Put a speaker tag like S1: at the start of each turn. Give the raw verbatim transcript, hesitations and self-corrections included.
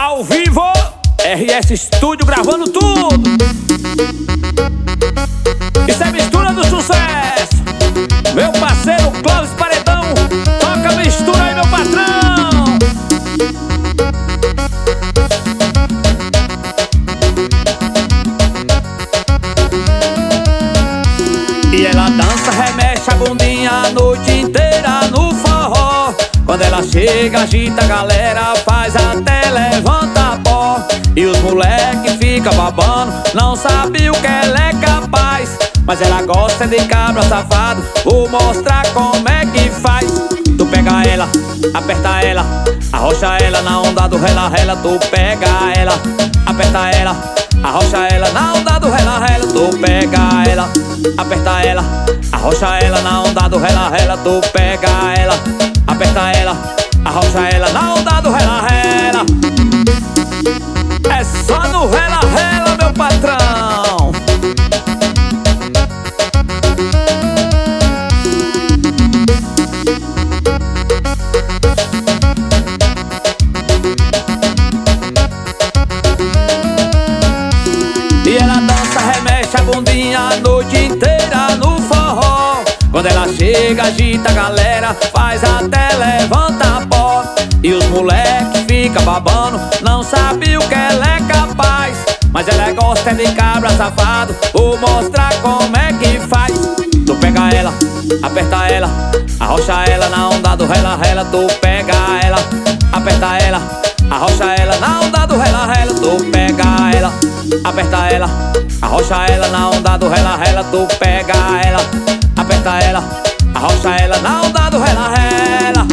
S1: Ao vivo, R S Studio gravando tudo. Isso é mistura do sucesso. Meu parceiro Clóvis Paredão, toca a mistura aí, meu patrão. E ela dança, remexe a bundinha a noite inteira no forró. Quando ela chega, agita a galera, faz até levanta pó. E os moleque fica babando, não sabe o que ela é capaz. Mas ela gosta de cabra safado, vou mostrar como é que faz. Tu pega ela, aperta ela, arrocha ela na onda do rela-rela. Tu pega ela, aperta ela, arrocha ela na onda do rela-rela. Tu pega ela, aperta ela, arrocha ela na onda do rela-rela. Tu pega ela, aperta ela, arrocha ela na onda do rela-rela. É só no rela-rela, meu patrão. E ela dança, remexe a bundinha a noite inteira no forró. Quando ela chega, agita a galera, faz até levanta pó. E os moleque fica babando, não sabe o que ela é capaz. Mas ela gosta de cabra safado, vou mostrar como é que faz. Tu pega ela, aperta ela, arrocha ela na onda do rela-rela. Tu pega ela, aperta ela, arrocha ela na onda do rela-rela. Tu pega ela, aperta ela, arrocha ela na onda do rela-rela. Tu pega ela, aperta ela, arrocha ela na onda do rela-rela.